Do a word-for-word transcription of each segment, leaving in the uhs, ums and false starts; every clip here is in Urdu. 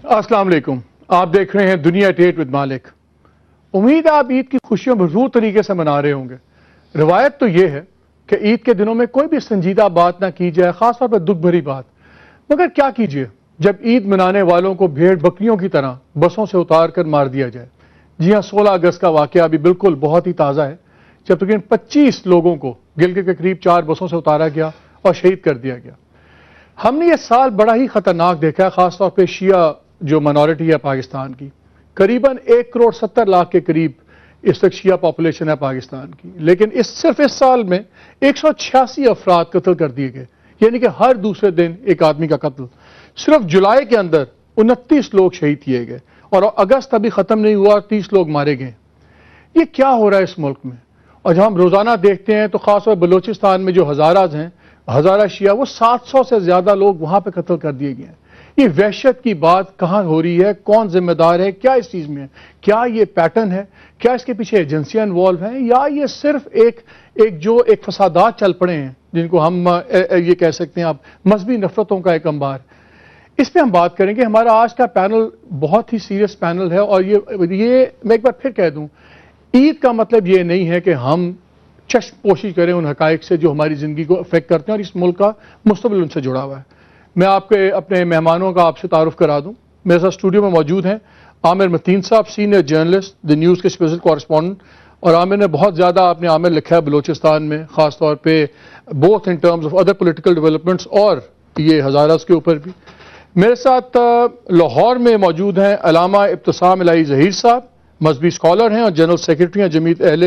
السلام علیکم، آپ دیکھ رہے ہیں دنیا ٹیٹ ود مالک۔ امید ہے آپ عید کی خوشیوں بھرپور طریقے سے منا رہے ہوں گے۔ روایت تو یہ ہے کہ عید کے دنوں میں کوئی بھی سنجیدہ بات نہ کی جائے، خاص طور پر دکھ بھری بات۔ مگر کیا کیجئے جب عید منانے والوں کو بھیڑ بکریوں کی طرح بسوں سے اتار کر مار دیا جائے۔ جی ہاں، سولہ اگست کا واقعہ ابھی بالکل بہت ہی تازہ ہے، جب تقریباً پچیس لوگوں کو گلگت کے قریب چار بسوں سے اتارا گیا اور شہید کر دیا گیا۔ ہم نے یہ سال بڑا ہی خطرناک دیکھا ہے، خاص طور پہ شیعہ جو منورٹی ہے پاکستان کی۔ قریباً ایک کروڑ ستر لاکھ کے قریب اس وقت شیعہ پاپولیشن ہے پاکستان کی، لیکن اس صرف اس سال میں ایک سو چھیاسی افراد قتل کر دیے گئے، یعنی کہ ہر دوسرے دن ایک آدمی کا قتل۔ صرف جولائی کے اندر انتیس لوگ شہید کیے گئے اور اگست ابھی ختم نہیں ہوا، تیس لوگ مارے گئے۔ یہ کیا ہو رہا ہے اس ملک میں؟ اور جب ہم روزانہ دیکھتے ہیں تو خاص طور پر بلوچستان میں جو ہزاراز ہیں، ہزارہ شیعہ، وہ سات سو سے زیادہ لوگ وہاں پہ قتل کر دیے گئے ہیں۔ یہ وحشت کی بات کہاں ہو رہی ہے؟ کون ذمہ دار ہے؟ کیا اس چیز میں ہے؟ کیا یہ پیٹرن ہے؟ کیا اس کے پیچھے ایجنسیاں انوالو ہیں، یا یہ صرف ایک ایک جو ایک فسادات چل پڑے ہیں جن کو ہم یہ کہہ سکتے ہیں آپ مذہبی نفرتوں کا ایک انبار؟ اس پہ ہم بات کریں گے۔ ہمارا آج کا پینل بہت ہی سیریس پینل ہے، اور یہ یہ میں ایک بار پھر کہہ دوں، عید کا مطلب یہ نہیں ہے کہ ہم چشم پوشی کریں ان حقائق سے جو ہماری زندگی کو افیکٹ کرتے ہیں اور اس ملک کا مستقبل ان سے جڑا ہوا ہے۔ میں آپ کے اپنے مہمانوں کا آپ سے تعارف کرا دوں۔ میرے ساتھ اسٹوڈیو میں موجود ہیں عامر متین صاحب، سینئر جرنلسٹ، دی نیوز کے اسپیشل کورسپونڈنٹ، اور عامر نے بہت زیادہ اپنے عامر لکھا ہے بلوچستان میں، خاص طور پہ both in terms of other political developments اور یہ ہزاراز کے اوپر بھی۔ میرے ساتھ لاہور میں موجود ہیں علامہ ابتسام الہی ظہیر صاحب، مذہبی اسکالر ہیں اور جنرل سیکرٹری ہیں جمعیت اہل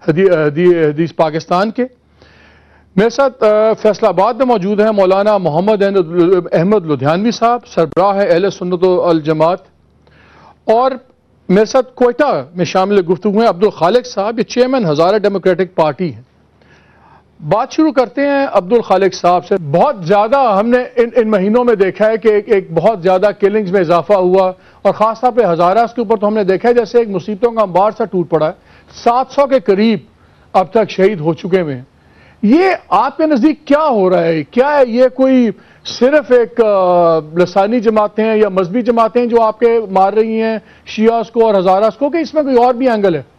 حدیث پاکستان کے۔ میرے ساتھ فیصل آباد میں موجود ہیں مولانا محمد احمد لدھیانوی صاحب، سربراہ ہے اہل سنت والجماعت، اور میرے ساتھ کوئٹہ میں شامل گفتگو ہیں عبدالخالق صاحب، یہ چیئرمین ہزارہ ڈیموکریٹک پارٹی ہیں۔ بات شروع کرتے ہیں عبدالخالق صاحب سے۔ بہت زیادہ ہم نے ان ان مہینوں میں دیکھا ہے کہ ایک ایک بہت زیادہ کلنگز میں اضافہ ہوا، اور خاص طور پہ ہزاراز کے اوپر تو ہم نے دیکھا ہے جیسے ایک مصیبتوں کا انبار سا ٹوٹ پڑا ہے۔ سات سو کے قریب اب تک شہید ہو چکے ہیں۔ یہ آپ کے نزدیک کیا ہو رہا ہے؟ کیا ہے یہ کوئی صرف ایک لسانی جماعتیں ہیں یا مذہبی جماعتیں جو آپ کے مار رہی ہیں شیعہ کو اور ہزاراز کو، کہ اس میں کوئی اور بھی اینگل ہے؟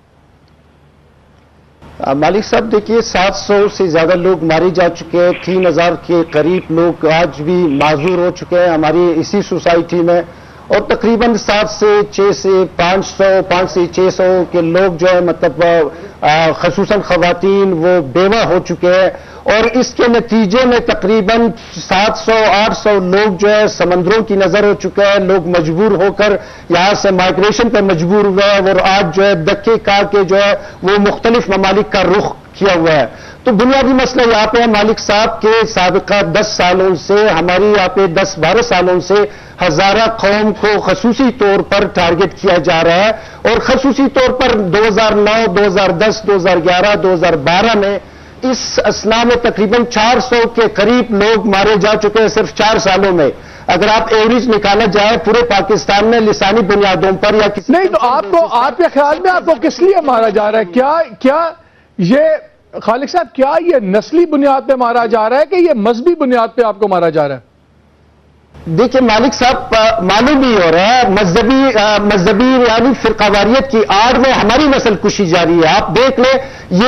مالک صاحب دیکھیے، سات سو سے زیادہ لوگ مارے جا چکے ہیں، تین ہزار کے قریب لوگ آج بھی معذور ہو چکے ہیں ہماری اسی سوسائٹی میں، اور تقریباً سات سے چھ سے پانچ سو پانچ سے چھ سو کے لوگ جو ہے مطلب خصوصاً خواتین وہ بیوہ ہو چکے ہیں، اور اس کے نتیجے میں تقریباً سات سو آٹھ سو لوگ جو ہے سمندروں کی نظر ہو چکے ہیں۔ لوگ مجبور ہو کر یہاں سے مائگریشن پر مجبور ہوئے ہیں، اور آج جو ہے دکے کھا کے جو ہے وہ مختلف ممالک کا رخ کیا ہوا ہے۔ تو بنیادی مسئلہ یہاں پہ مالک صاحب کے سابقہ دس سالوں سے، ہماری یہاں پہ دس بارہ سالوں سے ہزارہ قوم کو خصوصی طور پر ٹارگٹ کیا جا رہا ہے، اور خصوصی طور پر دو ہزار نو دو ہزار دس دو ہزار گیارہ دو ہزار بارہ میں اس اسنا میں تقریباً چار سو کے قریب لوگ مارے جا چکے ہیں صرف چار سالوں میں۔ اگر آپ ایوریج نکالا جائے پورے پاکستان میں لسانی بنیادوں پر یا کسی نہیں، تو آپ کو آپ کے خیال میں آپ کو کس لیے مارا جا رہا ہے؟ کیا کیا یہ خالق صاحب کیا یہ نسلی بنیاد پہ مارا جا رہا ہے کہ یہ مذہبی بنیاد پہ آپ کو مارا جا رہا ہے؟ دیکھیں مالک صاحب، معلوم ہی ہو رہا ہے مذہبی مذہبی یعنی فرقہ واریت کی آڑ میں ہماری نسل کشی جاری ہے۔ آپ دیکھ لیں،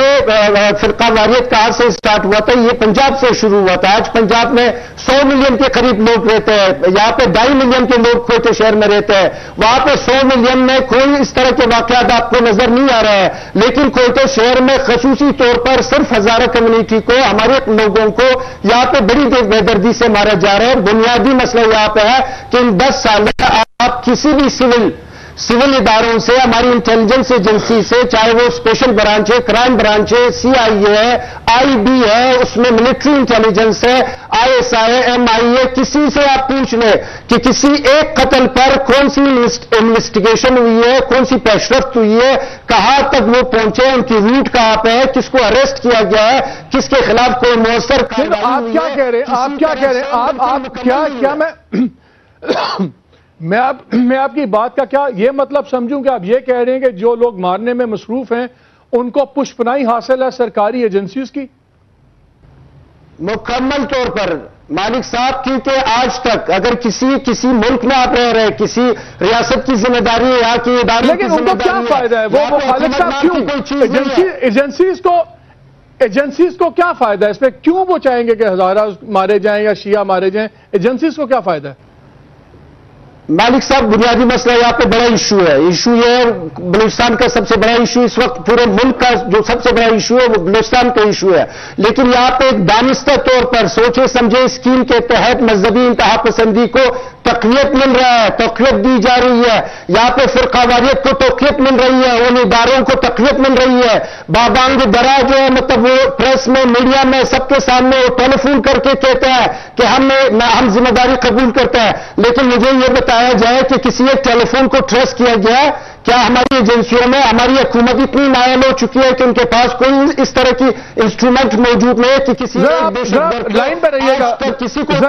یہ فرقہ واریت کہاں سے سٹارٹ ہوا تھا؟ یہ پنجاب سے شروع ہوا تھا۔ آج پنجاب میں سو ملین کے قریب لوگ رہتے ہیں، یہاں پہ ڈھائی ملین کے لوگ کوئٹہ شہر میں رہتے ہیں، وہاں پہ سو ملین میں کوئی اس طرح کے واقعات آپ کو نظر نہیں آ رہا ہے، لیکن کوئٹہ شہر میں خصوصی طور پر صرف ہزارہ کمیونٹی کو، ہمارے لوگوں کو یہاں پہ بڑی بے دردی سے مارا جا رہا ہے۔ بنیادی مسئلہ یہاں پہ ہے کہ ان دس سال میں آپ کسی بھی سول سول اداروں سے، ہماری انٹیلیجنس ایجنسی سے، چاہے وہ اسپیشل برانچ ہے، کرائم برانچ ہے، سی آئی اے ہے، آئی بی ہے، اس میں ملٹری انٹیلیجنس ہے، آئی ایس آئی ہے، ایم آئی اے، کسی سے آپ پوچھ لیں کہ کسی ایک قتل پر کون سی انویسٹیگیشن ہوئی ہے، کون سی پیش رفت ہوئی ہے، کہاں تک وہ پہنچے، ان کی روٹ کہاں پہ ہے، کس کو اریسٹ کیا گیا ہے، کس کے خلاف کوئی مؤثر آپ کیا کہہ رہے ہیں؟ آپ کیا کہہ رہے ہیں؟ آپ آپ کیا کیا میں میں آپ میں آپ کی بات کا کیا یہ مطلب سمجھوں کہ آپ یہ کہہ رہے ہیں کہ جو لوگ مارنے میں مصروف ہیں ان کو پشپنائی حاصل ہے سرکاری ایجنسیز کی؟ مکمل طور پر مالک صاحب، کیونکہ آج تک اگر کسی کسی ملک میں آپ رہ رہے کسی ریاست کی ذمہ داری ہے یا کی ادارے کی ذمہ داری ہے، کیا فائدہ ہے وہ خالد صاحب کیوں ایجنسیز کو ایجنسیز کو کیا فائدہ ہے اس پہ؟ کیوں وہ چاہیں گے کہ ہزارہ مارے جائیں یا شیعہ مارے جائیں؟ ایجنسیز کو کیا فائدہ ہے؟ مالک صاحب بنیادی مسئلہ یہاں پہ بڑا ایشو ہے ایشو یہ ہے بلوچستان کا سب سے بڑا ایشو اس وقت پورے ملک کا جو سب سے بڑا ایشو ہے وہ بلوچستان کا ایشو ہے، لیکن یہاں پہ ایک دانستہ طور پر سوچے سمجھے اسکیم کے تحت مذہبی انتہا پسندی کو تقویت مل رہا ہے، توقیت دی جا رہی ہے، یہاں پہ فرقہ واریت کو توقیت مل رہی ہے، ان اداروں کو تقویت مل رہی ہے۔ بابانگ درا جو ہے مطلب وہ پریس میں میڈیا میں سب کے سامنے وہ ٹیلی فون کر کے کہتا ہے کہ ہم ہم ذمہ داری قبول کرتا ہے، لیکن مجھے یہ بتایا جائے کہ کسی ایک ٹیلی فون کو ٹریس کیا گیا ہے؟ کیا ہماری ایجنسیوں میں ہماری حکومت اتنی نائل ہو چکی ہے کہ ان کے پاس کوئی اس طرح کی انسٹرومنٹ موجود نہیں ہے کہ کسی لائن پہ رہیے گا کسی کو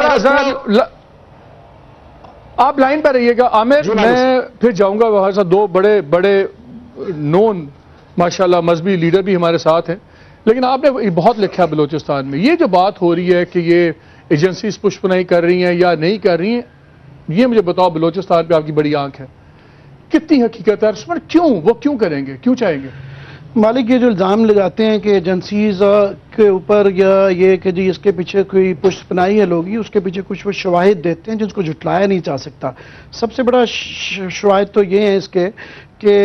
آپ لائن پہ رہیے گا عامر، میں پھر جاؤں گا وہاں سے۔ دو بڑے بڑے نون ماشاءاللہ مذہبی لیڈر بھی ہمارے ساتھ ہیں، لیکن آپ نے بہت لکھا بلوچستان میں یہ جو بات ہو رہی ہے کہ یہ ایجنسیز پشت نہیں کر رہی ہیں یا نہیں کر رہی ہیں، یہ مجھے بتاؤ بلوچستان پہ آپ کی بڑی آنکھ ہے، کتنی حقیقت ہے اس پر؟ کیوں وہ کیوں کریں گے، کیوں چاہیں گے؟ مالک یہ جو الزام لگاتے ہیں کہ ایجنسیز کے اوپر یا یہ کہ جی اس کے پیچھے کوئی پشت پناہی ہے لوگی، اس کے پیچھے کچھ وہ شواہد دیتے ہیں جن کو جھٹلایا نہیں جا سکتا۔ سب سے بڑا شواہد تو یہ ہیں اس کے کہ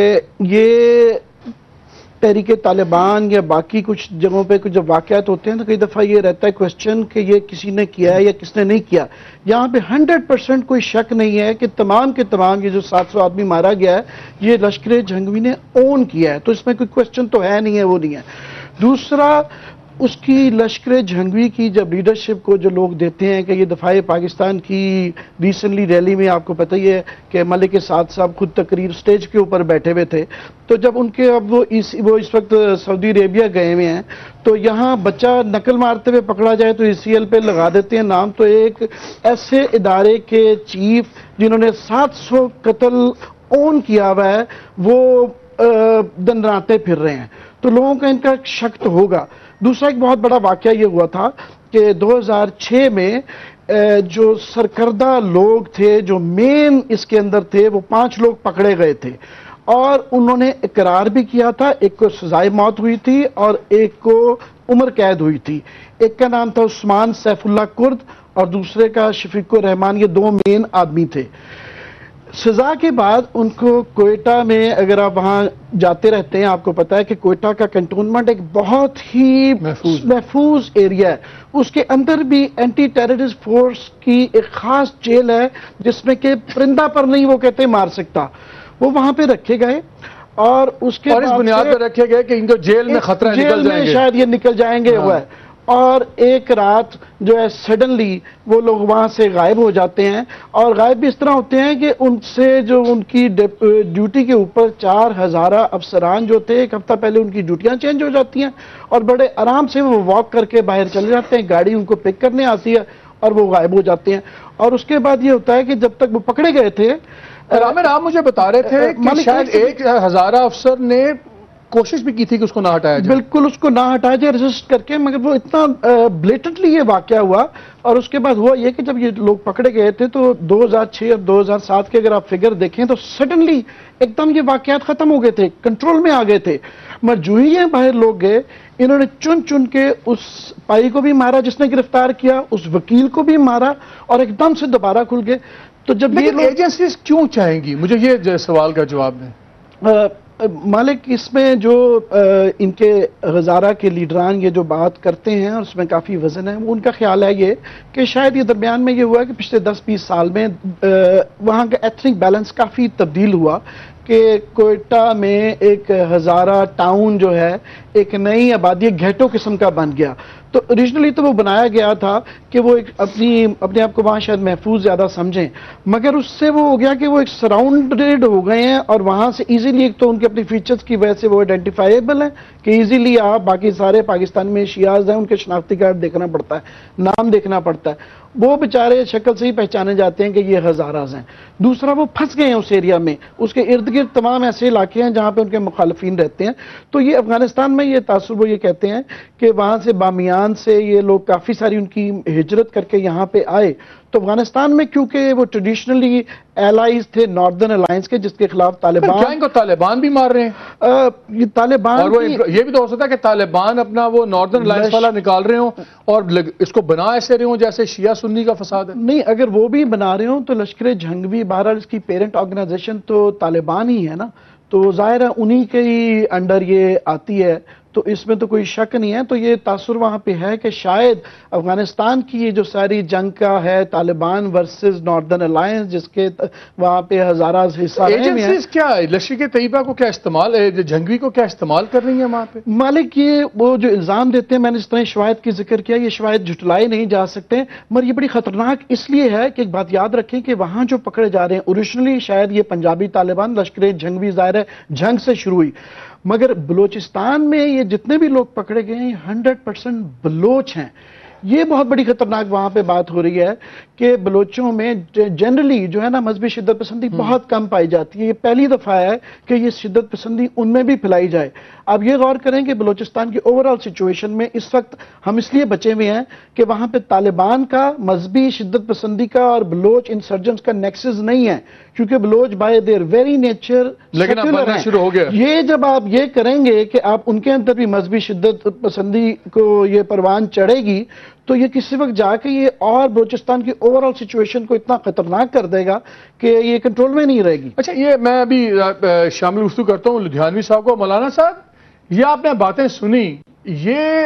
یہ تحریک طالبان یا باقی کچھ جگہوں پہ کچھ جب واقعات ہوتے ہیں تو کئی دفعہ یہ رہتا ہے کوسچن کہ یہ کسی نے کیا ہے یا کس نے نہیں کیا۔ یہاں پہ ہنڈریڈ پرسنٹ کوئی شک نہیں ہے کہ تمام کے تمام یہ جو سات سو آدمی مارا گیا ہے یہ لشکر جھنگوی نے اون کیا ہے، تو اس میں کوئی کوسچن تو ہے نہیں ہے، وہ نہیں ہے۔ دوسرا، اس کی لشکر جھنگوی کی جب لیڈرشپ کو جو لوگ دیتے ہیں کہ یہ دفاع پاکستان کی ریسنٹلی ریلی میں آپ کو پتہ ہی ہے کہ ملک سعد صاحب خود تقریر سٹیج کے اوپر بیٹھے ہوئے تھے، تو جب ان کے اب وہ اس وہ اس وقت سعودی عربیہ گئے ہوئے ہیں تو یہاں بچہ نقل مارتے ہوئے پکڑا جائے تو ای سی ایل پہ لگا دیتے ہیں نام، تو ایک ایسے ادارے کے چیف جنہوں نے سات سو قتل اون کیا ہوا ہے وہ دندراتے پھر رہے ہیں، تو لوگوں کا ان کا شک تو ہوگا۔ دوسرا ایک بہت بڑا واقعہ یہ ہوا تھا کہ دو ہزار چھ میں جو سرکردہ لوگ تھے جو مین اس کے اندر تھے وہ پانچ لوگ پکڑے گئے تھے اور انہوں نے اقرار بھی کیا تھا، ایک کو سزائے موت ہوئی تھی اور ایک کو عمر قید ہوئی تھی۔ ایک کا نام تھا عثمان سیف اللہ کرد اور دوسرے کا شفیق الرحمان، یہ دو مین آدمی تھے۔ سزا کے بعد ان کو کوئٹہ میں اگر آپ وہاں جاتے رہتے ہیں آپ کو پتا ہے کہ کوئٹہ کا کنٹونمنٹ ایک بہت ہی محفوظ محفوظ ایریا ہے، اس کے اندر بھی اینٹی ٹیررسٹ فورس کی ایک خاص جیل ہے جس میں کہ پرندہ پر نہیں وہ کہتے مار سکتا، وہ وہاں پہ رکھے گئے اور اس کے اور اس بنیاد پر رکھے گئے کہ ان کو جیل میں خطرہ نکل جائیں گے، شاید یہ نکل جائیں گے ہوا ہے، اور ایک رات جو ہے سڈنلی وہ لوگ وہاں سے غائب ہو جاتے ہیں، اور غائب بھی اس طرح ہوتے ہیں کہ ان سے جو ان کی ڈیوٹی کے اوپر چار ہزارہ افسران جو تھے ایک ہفتہ پہلے ان کی ڈیوٹیاں چینج ہو جاتی ہیں اور بڑے آرام سے وہ واک کر کے باہر چلے جاتے ہیں، گاڑی ان کو پک کرنے آتی ہے اور وہ غائب ہو جاتے ہیں۔ اور اس کے بعد یہ ہوتا ہے کہ جب تک وہ پکڑے گئے تھے، عامر آپ مجھے بتا رہے تھے کہ شاید ایک ہزارہ افسر نے کوشش بھی کی تھی کہ اس کو نہ ہٹایا جائے، بالکل اس کو نہ ہٹایا جائے ریزسٹ کر کے، مگر وہ اتنا بلیٹنٹلی یہ واقعہ ہوا۔ اور اس کے بعد ہوا یہ کہ جب یہ لوگ پکڑے گئے تھے تو دو ہزار چھ اور دو ہزار سات کے اگر آپ فگر دیکھیں تو سڈنلی ایک دم یہ واقعات ختم ہو گئے تھے، کنٹرول میں آ گئے تھے، مگر جو ہی باہر لوگ گئے انہوں نے چن چن کے اس پائی کو بھی مارا جس نے گرفتار کیا، اس وکیل کو بھی مارا اور ایک دم سے دوبارہ کھل گئے۔ تو جب یہ ایجنسیز کیوں چاہیں گی، مجھے یہ سوال کا جواب دیں۔ مالک اس میں جو ان کے ہزارہ کے لیڈران یہ جو بات کرتے ہیں اور اس میں کافی وزن ہے، ان کا خیال ہے یہ کہ شاید یہ درمیان میں یہ ہوا کہ پچھلے دس بیس سال میں وہاں کا ایتھنک بیلنس کافی تبدیل ہوا کہ کوئٹہ میں ایک ہزارہ ٹاؤن جو ہے ایک نئی آبادی گھیٹو قسم کا بن گیا۔ تو اوریجنلی تو وہ بنایا گیا تھا کہ وہ ایک اپنی اپنے آپ کو وہاں شاید محفوظ زیادہ سمجھیں، مگر اس سے وہ ہو گیا کہ وہ ایک سراؤنڈڈ ہو گئے ہیں اور وہاں سے ایزیلی ایک تو ان کے اپنی فیچرز کی وجہ سے وہ آئیڈینٹیفائیبل ہیں کہ ایزیلی آپ باقی سارے پاکستان میں شیعاز ہیں ان کے شناختی کارڈ دیکھنا پڑتا ہے، نام دیکھنا پڑتا ہے، وہ بیچارے شکل سے ہی پہچانے جاتے ہیں کہ یہ ہزاراز ہیں. دوسرا وہ پھنس گئے ہیں اس ایریا میں, اس کے ارد گرد تمام ایسے علاقے ہیں جہاں پہ ان کے مخالفین رہتے ہیں. تو یہ افغانستان میں یہ تاثر وہ یہ کہتے ہیں کہ وہاں سے بامیان سے یہ لوگ کافی ساری ان کی ہجرت کر کے یہاں پہ آئے. تو افغانستان میں کیونکہ وہ ٹریڈیشنلی ایلائز تھے ناردرن الائنس کے, جس کے خلاف طالبان, کیا ان کو طالبان بھی مار رہے ہیں؟ یہ طالبان, اور وہ یہ بھی تو ہو سکتا ہے کہ طالبان اپنا وہ ناردرن الائنس والا نکال رہے ہوں اور اس کو بنا ایسے رہے ہوں جیسے شیعہ سنی کا فساد ہے. نہیں, اگر وہ بھی بنا رہے ہوں تو لشکر جھنگوی بہرحال اس کی پیرنٹ آرگنائزیشن تو طالبان ہی ہے نا, تو ظاہر ہے انہی کے ہی انڈر یہ آتی ہے, تو اس میں تو کوئی شک نہیں ہے. تو یہ تاثر وہاں پہ ہے کہ شاید افغانستان کی یہ جو ساری جنگ کا ہے طالبان ورسز ناردرن الائنس, جس کے وہاں پہ ہزاراز حصہ رہے ہیں. ایجنسیز کیا ہے لشکر طیبہ کو کیا استعمال, جھنگوی کو کیا استعمال کر رہی ہیں وہاں پہ؟ مالک یہ وہ جو الزام دیتے ہیں, میں نے اس طرح شواہد کی ذکر کیا, یہ شواہد جھٹلائے نہیں جا سکتے, مگر یہ بڑی خطرناک اس لیے ہے کہ ایک بات یاد رکھیں کہ وہاں جو پکڑے جا رہے ہیں اوریجنلی شاید یہ پنجابی طالبان, لشکر جھنگوی ظاہر ہے جنگ سے شروع ہوئی, مگر بلوچستان میں یہ جتنے بھی لوگ پکڑے گئے ہیں ہنڈریڈ پرسنٹ بلوچ ہیں. یہ بہت بڑی خطرناک وہاں پہ بات ہو رہی ہے کہ بلوچوں میں جنرلی جو ہے نا مذہبی شدت پسندی بہت کم پائی جاتی ہے. یہ پہلی دفعہ ہے کہ یہ شدت پسندی ان میں بھی پھیلائی جائے. اب یہ غور کریں کہ بلوچستان کی اوورال سچویشن میں اس وقت ہم اس لیے بچے ہوئے ہیں کہ وہاں پہ طالبان کا مذہبی شدت پسندی کا اور بلوچ انسرجنس کا نیکسز نہیں ہے, کیونکہ Baloch by their very nature لیکن اب بننا شروع ہو گیا. یہ جب آپ یہ کریں گے کہ آپ ان کے اندر بھی مذہبی شدت پسندی کو یہ پروان چڑھے گی, تو یہ کسی وقت جا کے یہ اور بلوچستان کی اوورال سچویشن کو اتنا خطرناک کر دے گا کہ یہ کنٹرول میں نہیں رہے گی. اچھا, یہ میں ابھی شامل گفتگو کرتا ہوں لدھیانوی صاحب کو. مولانا صاحب, یہ آپ نے باتیں سنی, یہ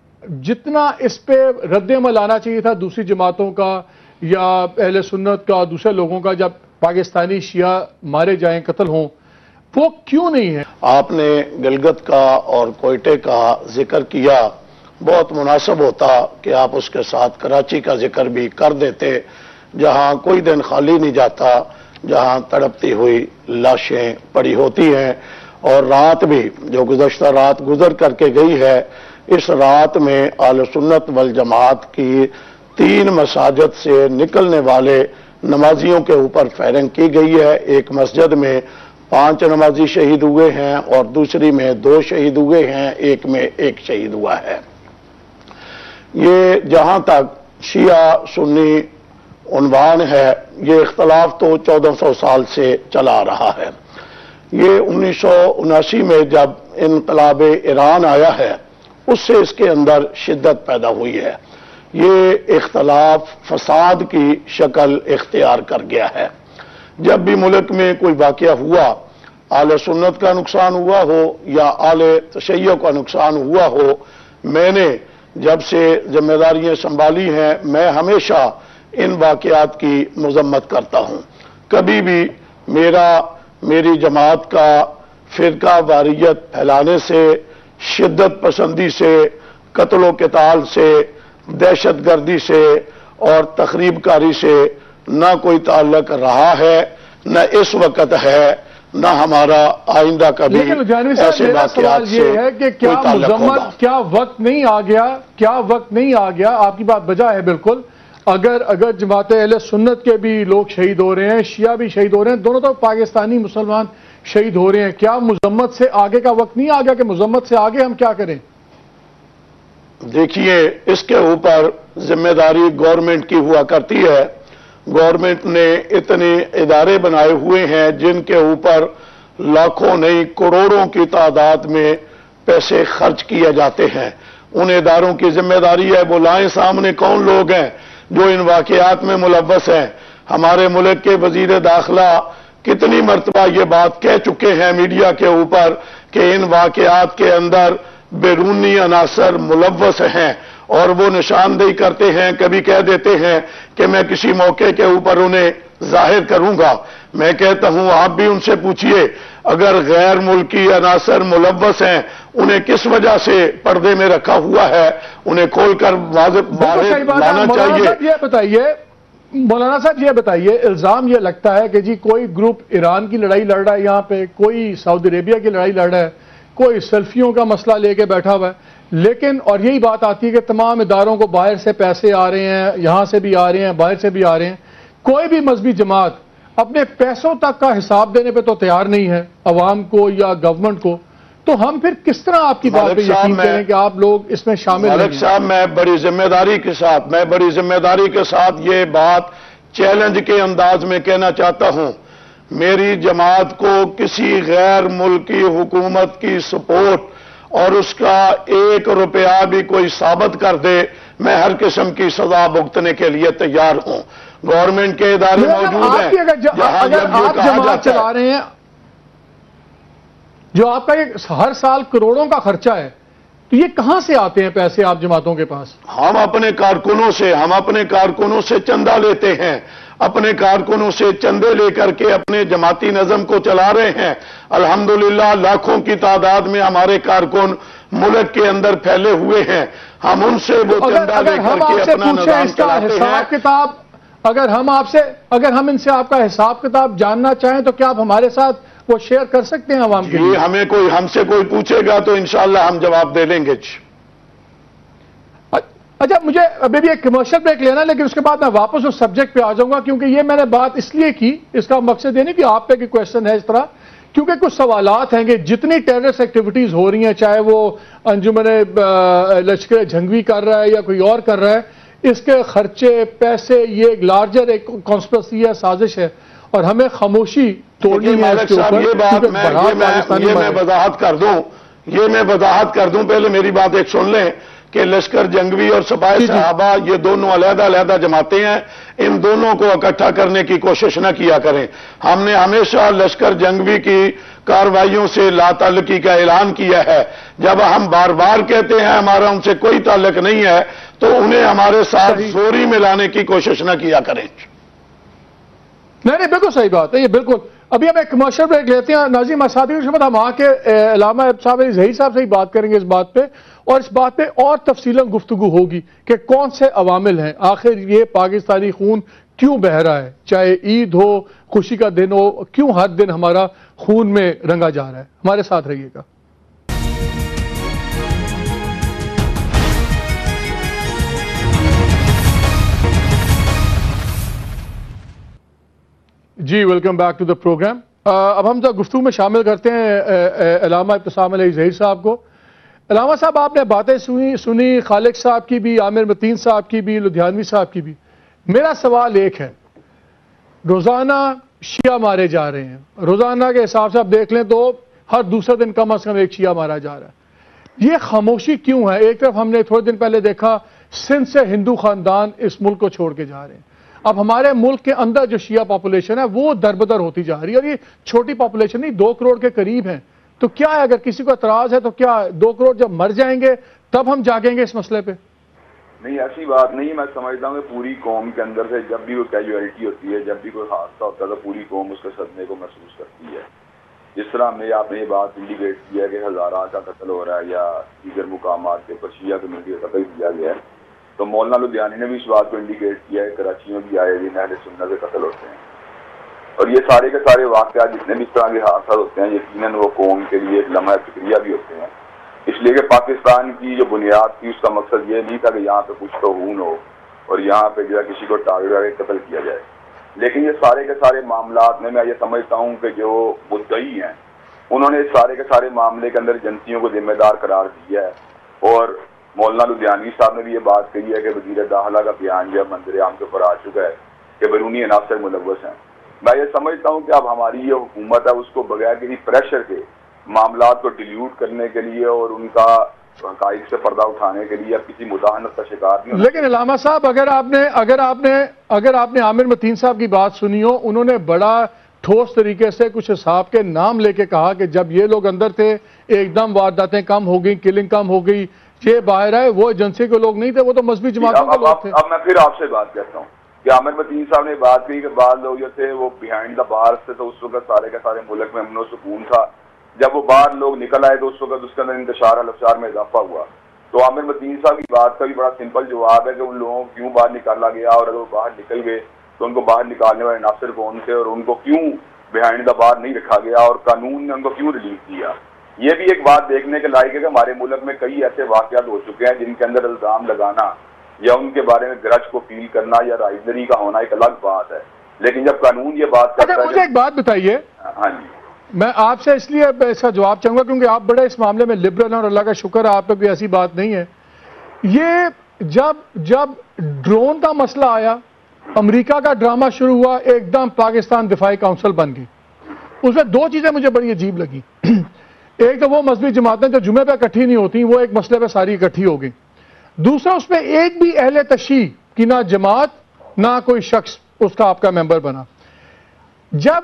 جتنا اس پہ رد عمل آنا چاہیے تھا دوسری جماعتوں کا یا اہل سنت کا, دوسرے لوگوں کا, جب پاکستانی شیعہ مارے جائیں, قتل ہوں, وہ کیوں نہیں ہے؟ آپ نے گلگت کا اور کوئٹے کا ذکر کیا, بہت مناسب ہوتا کہ آپ اس کے ساتھ کراچی کا ذکر بھی کر دیتے, جہاں کوئی دن خالی نہیں جاتا, جہاں تڑپتی ہوئی لاشیں پڑی ہوتی ہیں. اور رات بھی جو گزشتہ رات گزر کر کے گئی ہے, اس رات میں اہل سنت والجماعت کی تین مساجد سے نکلنے والے نمازیوں کے اوپر فائرنگ کی گئی ہے. ایک مسجد میں پانچ نمازی شہید ہوئے ہیں اور دوسری میں دو شہید ہوئے ہیں, ایک میں ایک شہید ہوا ہے. یہ جہاں تک شیعہ سنی عنوان ہے, یہ اختلاف تو چودہ سو سال سے چلا رہا ہے. یہ انیس سو اناسی میں جب انقلاب ایران آیا ہے, اس سے اس کے اندر شدت پیدا ہوئی ہے. یہ اختلاف فساد کی شکل اختیار کر گیا ہے. جب بھی ملک میں کوئی واقعہ ہوا, اہل سنت کا نقصان ہوا ہو یا اہل تشیع کا نقصان ہوا ہو, میں نے جب سے ذمہ داریاں سنبھالی ہیں, میں ہمیشہ ان واقعات کی مذمت کرتا ہوں. کبھی بھی میرا میری جماعت کا فرقہ واریت پھیلانے سے, شدت پسندی سے, قتل و قتال سے, دہشت گردی سے اور تخریب کاری سے نہ کوئی تعلق رہا ہے, نہ اس وقت ہے, نہ ہمارا آئندہ کبھی ایسے واقعات سے یہ ہے کہ کیا مذمت, کیا وقت نہیں آ گیا, کیا وقت نہیں آ گیا؟ آپ کی بات بجا ہے بالکل. اگر اگر جماعت اہل سنت کے بھی لوگ شہید ہو رہے ہیں, شیعہ بھی شہید ہو رہے ہیں, دونوں تو پاکستانی مسلمان شہید ہو رہے ہیں, کیا مذمت سے آگے کا وقت نہیں آ گیا کہ مذمت سے آگے ہم کیا کریں؟ دیکھیے, اس کے اوپر ذمہ داری گورنمنٹ کی ہوا کرتی ہے. گورنمنٹ نے اتنے ادارے بنائے ہوئے ہیں جن کے اوپر لاکھوں نہیں کروڑوں کی تعداد میں پیسے خرچ کیے جاتے ہیں. ان اداروں کی ذمہ داری ہے وہ لائیں سامنے کون لوگ ہیں جو ان واقعات میں ملوث ہیں. ہمارے ملک کے وزیر داخلہ کتنی مرتبہ یہ بات کہہ چکے ہیں میڈیا کے اوپر کہ ان واقعات کے اندر بیرونی عناصر ملوث ہیں, اور وہ نشاندہی کرتے ہیں, کبھی کہہ دیتے ہیں کہ میں کسی موقع کے اوپر انہیں ظاہر کروں گا. میں کہتا ہوں آپ بھی ان سے پوچھئے, اگر غیر ملکی عناصر ملوث ہیں انہیں کس وجہ سے پردے میں رکھا ہوا ہے, انہیں کھول کر واضح لانا چاہیے. یہ بتائیے مولانا صاحب, یہ بتائیے, الزام یہ لگتا ہے کہ جی کوئی گروپ ایران کی لڑائی لڑ رہا ہے یہاں پہ, کوئی سعودی عربیہ کی لڑائی لڑ رہا ہے, کوئی سلفیوں کا مسئلہ لے کے بیٹھا ہوا ہے, لیکن اور یہی بات آتی ہے کہ تمام اداروں کو باہر سے پیسے آ رہے ہیں، یہاں سے بھی آ رہے ہیں، باہر سے بھی آ رہے ہیں، کوئی بھی مذہبی جماعت اپنے پیسوں تک کا حساب دینے پہ تو تیار نہیں ہے عوام کو یا گورنمنٹ کو، تو ہم پھر کس طرح آپ کی بات پہ یقین کریں کہ آپ لوگ اس میں شامل ہیں؟ ملک صاحب، میں بڑی ذمہ داری کے ساتھ میں بڑی ذمہ داری کے ساتھ یہ بات چیلنج کے انداز میں کہنا چاہتا ہوں، میری جماعت کو کسی غیر ملکی حکومت کی سپورٹ اور اس کا ایک روپیہ بھی کوئی ثابت کر دے، میں ہر قسم کی سزا بھگتنے کے لیے تیار ہوں۔ گورنمنٹ کے ادارے موجود ہیں اگر آپ جماعت چلا رہے ہیں جو آپ کا یہ ہر سال کروڑوں کا خرچہ ہے، تو یہ کہاں سے آتے ہیں پیسے آپ جماعتوں کے پاس؟ ہم اپنے کارکنوں سے ہم اپنے کارکنوں سے چندہ لیتے ہیں، اپنے کارکنوں سے چندے لے کر کے اپنے جماعتی نظم کو چلا رہے ہیں۔ الحمدللہ لاکھوں کی تعداد میں ہمارے کارکن ملک کے اندر پھیلے ہوئے ہیں، ہم ان سے وہ چندہ لے کر کے اپنا نظام چلاتے ہیں۔ کتاب اگر ہم آپ سے اگر ہم ان سے آپ کا حساب کتاب جاننا چاہیں تو کیا آپ ہمارے ساتھ وہ شیئر کر سکتے ہیں عوام کے لیے؟ ہمیں کوئی ہم سے کوئی پوچھے گا تو انشاءاللہ ہم جواب دے لیں گے۔ اچھا، مجھے ابھی بھی ایک کمرشل بریک لینا، لیکن اس کے بعد میں واپس اس سبجیکٹ پہ آ جاؤں گا، کیونکہ یہ میں نے بات اس لیے کی، اس کا مقصد یہ نہیں کہ آپ پہ کوئی کوشچن ہے اس طرح، کیونکہ کچھ سوالات ہیں کہ جتنی ٹیررسٹ ایکٹیویٹیز ہو رہی ہیں، چاہے وہ انجمن لشکر جھنگوی کر رہا ہے یا کوئی اور کر رہا ہے، اس کے خرچے پیسے یہ ایک لارجر ایک کانسپریسی ہے، سازش ہے، اور ہمیں خاموشی توڑنی ہے اس کے اوپر۔ یہ بات میں یہ میں وضاحت کر دوں یہ میں وضاحت کر دوں پہلے میری بات ایک سن لیں کہ لشکر جنگوی اور سپاہی صحابہ یہ دونوں علیحدہ علیحدہ جماعتیں ہیں، ان دونوں کو اکٹھا کرنے کی کوشش نہ کیا کریں۔ ہم نے ہمیشہ لشکر جنگوی کی کارروائیوں سے لا تعلقی کا اعلان کیا ہے۔ جب ہم بار بار کہتے ہیں ہمارا ان سے کوئی تعلق نہیں ہے تو انہیں ہمارے ساتھ زوری میں لانے کی کوشش نہ کیا کریں۔ نہیں نہیں بالکل صحیح بات ہے، یہ بالکل۔ ابھی ہم ایک کمرشل بریک لیتے ہیں۔ ناظرین، مساعدین کی خدمت ہم آ کے علامہ صاحب علی ظہیر صاحب سے ہی بات کریں گے اس بات پہ، اور اس بات پہ اور تفصیلاً گفتگو ہوگی کہ کون سے عوامل ہیں، آخر یہ پاکستانی خون کیوں بہہ رہا ہے، چاہے عید ہو، خوشی کا دن ہو، کیوں ہر دن ہمارا خون میں رنگا جا رہا ہے۔ ہمارے ساتھ رہیے گا۔ جی welcome back to the programme. اب ہم گفتگو میں شامل کرتے ہیں علامہ ابتسام علی ظہیر صاحب کو۔ علامہ صاحب، آپ نے باتیں سنی سنی خالق صاحب کی بھی، عامر متین صاحب کی بھی، لدھیانوی صاحب کی بھی۔ میرا سوال ایک ہے، روزانہ شیعہ مارے جا رہے ہیں، روزانہ کے حساب سے آپ دیکھ لیں تو ہر دوسرے دن کم از کم ایک شیعہ مارا جا رہا ہے، یہ خاموشی کیوں ہے؟ ایک طرف ہم نے تھوڑے دن پہلے دیکھا سندھ سے ہندو خاندان اس ملک کو چھوڑ کے جا رہے ہیں، اب ہمارے ملک کے اندر جو شیعہ پاپولیشن ہے وہ دربدر ہوتی جا رہی ہے، اور یہ چھوٹی پاپولیشن نہیں، دو کروڑ کے قریب ہیں، تو کیا ہے اگر کسی کو اعتراض ہے تو کیا دو کروڑ جب مر جائیں گے تب ہم جاگیں گے اس مسئلے پہ؟ نہیں، ایسی بات نہیں ہے۔ میں سمجھتا ہوں کہ پوری قوم کے اندر سے جب بھی کوئی کیجویلٹی ہوتی ہے، جب بھی کوئی حادثہ ہوتا ہے تو پوری قوم اس کے صدمے کو محسوس کرتی ہے۔ جس طرح ہم نے آپ نے یہ بات انڈیکیٹ کیا ہے کہ ہزارہ کا قتل ہو رہا ہے یا دیگر مقامات کے اوپر شیعہ کمیونٹی کا قتل کیا گیا ہے، تو مولانا لدھیانی نے بھی اس بات کو انڈیکیٹ کیا ہے، کراچی میں بھی آئے دن اہل سنت سے قتل ہوتے ہیں، اور یہ سارے کے سارے واقعات جتنے بھی اس طرح کے حادثات ہوتے ہیں یقیناً وہ قوم کے لیے ایک لمحہ فکریہ بھی ہوتے ہیں، اس لیے کہ پاکستان کی جو بنیاد تھی اس کا مقصد یہ نہیں تھا کہ یہاں پہ کچھ تو خون ہو اور یہاں پہ جو ہے کسی کو ٹارگیٹ کر کے قتل کیا جائے، لیکن یہ سارے کے سارے معاملات میں میں یہ سمجھتا ہوں کہ جو مدعی ہیں انہوں نے اس سارے کے سارے معاملے کے اندر جنسیوں کو ذمہ دار قرار دیا ہے، اور مولانا لدھیانوی صاحب نے بھی یہ بات کہی ہے کہ وزیر داخلہ کا بیان جو ہے منظر عام کے اوپر آ چکا ہے کہ بیرونی عناصر ملوث ہیں۔ میں یہ سمجھتا ہوں کہ اب ہماری یہ حکومت ہے اس کو بغیر کسی پریشر کے معاملات کو ڈیلیوٹ کرنے کے لیے اور ان کا حقائق سے پردہ اٹھانے کے لیے اب کسی مداحنت کا شکار نہیں ہونا۔ لیکن علامہ صاحب، اگر آپ نے اگر آپ نے اگر آپ نے عامر متین صاحب کی بات سنی ہو، انہوں نے بڑا ٹھوس طریقے سے کچھ صاحب کے نام لے کے کہا کہ جب یہ لوگ اندر تھے ایک دم وارداتیں کم ہو گئی، کلنگ کم ہو گئی، یہ باہر آئے وہ ایجنسی کے لوگ نہیں تھے، وہ تو مذہبی جماعتوں کے لوگ تھے۔ اب میں پھر آپ سے بات کرتا ہوں کہ عامر متین صاحب نے بات کی کہ بعض لوگ جو تھے وہ بیہائنڈ دا بارز تھے، تو اس وقت سارے کے سارے ملک میں امن و سکون تھا، جب وہ باہر لوگ نکل آئے تو اس وقت اس کے اندر انتشار الافشار میں اضافہ ہوا۔ تو عامر متین صاحب کی بات کا بھی بڑا سمپل جواب ہے کہ ان لوگوں کو کیوں باہر نکالا گیا، اور اگر وہ باہر نکل گئے تو ان کو باہر نکالنے والے عناصر کون تھے، اور ان کو کیوں بیہائنڈ دا بار نہیں رکھا گیا، اور قانون نے ان کو کیوں ریلیز کیا۔ یہ بھی ایک بات دیکھنے کے لائق ہے کہ ہمارے ملک میں کئی ایسے واقعات ہو چکے ہیں جن کے اندر الزام لگانا یا ان کے بارے میں گرج کو فیل کرنا یا رائزنری کا ہونا ایک الگ بات ہے، لیکن جب قانون یہ بات کرتا ہے... مجھے ایک بات بتائیے، ہاں جی، میں آپ سے اس لیے اس کا جواب چاہوں گا کیونکہ آپ بڑے اس معاملے میں لبرل ہیں اور اللہ کا شکر ہے آپ پہ بھی ایسی بات نہیں ہے. یہ جب جب ڈرون کا مسئلہ آیا، امریکہ کا ڈرامہ شروع ہوا، ایک دم پاکستان دفاعی کونسل بن گئی. اس میں دو چیزیں مجھے بڑی عجیب لگی. ایک تو وہ مذہبی جماعتیں جو جمعے پہ اکٹھی نہیں ہوتی، وہ ایک مسئلے پہ ساری اکٹھی ہو گئی. دوسرا، اس میں ایک بھی اہل تشیع کی نہ جماعت نہ کوئی شخص اس کا آپ کا ممبر بنا. جب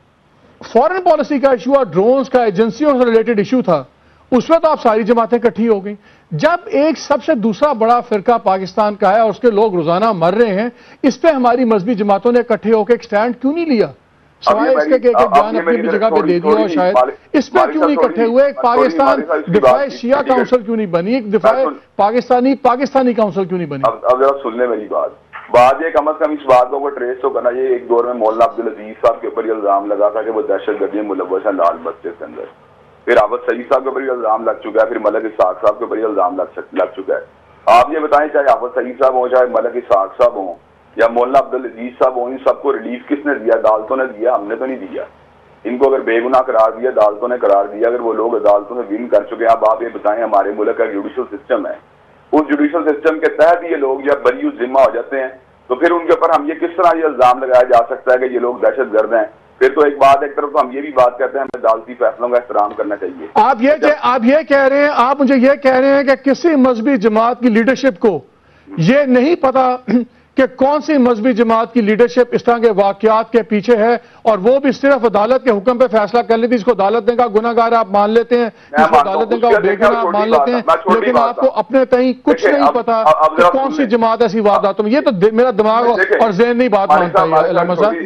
فورن پالیسی کا ایشو اور ڈرونز کا ایجنسیوں سے ریلیٹڈ ایشو تھا، اس میں تو آپ ساری جماعتیں اکٹھی ہو گئیں. جب ایک سب سے دوسرا بڑا فرقہ پاکستان کا ہے اور اس کے لوگ روزانہ مر رہے ہیں، اس پہ ہماری مذہبی جماعتوں نے اکٹھے ہو کے ایک سٹینڈ کیوں نہیں لیا؟ سوائے اس کے کہ ایک بیان اپنی بھی جگہ پہ دے دیا اور شاید اس پہ کیوں نہیں اکٹھے ہوئے؟ ایک پاکستان دفاع شیعہ کاؤنسل کیوں نہیں بنی؟ ایک دفاع پاکستانی پاکستانی کاؤنسل کیوں نہیں بنی؟ اب ذرا سن لیں میری بات. بات یہ کم از کم اس بات کو ٹریس تو کرنا. یہ ایک دور میں مولانا عبدالعزیز صاحب کے اوپر یہ الزام لگا تھا کہ وہ دہشت گردی میں ملوث ہیں لال مسجد کے اندر. پھر آفت سعید صاحب کے اوپر یہ الزام لگ چکا ہے. پھر ملک اسحاق صاحب کے اوپر یہ الزام لگ چکا ہے. آپ یہ بتائیں، چاہے آفت سعید صاحب ہوں، چاہے ملک اسحاق صاحب ہوں یا مولانا عبدالعزیز صاحب ہوں، ان سب کو ریلیف کس نے دیا؟ عدالتوں نے دیا، ہم نے تو نہیں دیا. ان کو اگر بے گناہ قرار دیا، عدالتوں نے قرار دیا. اگر وہ لوگ عدالتوں میں ون کر چکے ہیں، اب آپ یہ بتائیں، ہمارے ملک کا جوڈیشل سسٹم ہے، اس جوڈیشل سسٹم کے تحت یہ لوگ جب بری ذمہ ہو جاتے ہیں تو پھر ان کے اوپر ہم یہ کس طرح یہ الزام لگایا جا سکتا ہے کہ یہ لوگ دہشت گرد ہیں؟ پھر تو ایک بات، ایک طرف تو ہم یہ بھی بات کہتے ہیں ہمیں عدالتی فیصلوں کا احترام کرنا چاہیے. آپ یہ آپ یہ کہہ رہے ہیں، آپ مجھے یہ کہہ رہے ہیں کہ کسی مذہبی جماعت کی لیڈرشپ کو یہ نہیں پتا کہ کون سی مذہبی جماعت کی لیڈرشپ اس طرح کے واقعات کے پیچھے ہے، اور وہ بھی صرف عدالت کے حکم پہ فیصلہ کر لیتی. اس کو عدالت نے کہا گناہ گار آپ مان لیتے ہیں، اس کو عدالت نے کہا بے گناہ آپ مان لیتے ہیں، لیکن آپ کو اپنے تئیں کچھ نہیں پتا کہ کون سی جماعت ایسی وارداتوں میں. یہ تو میرا دماغ اور ذہن نہیں بات مانتا ہے. علامہ صاحب،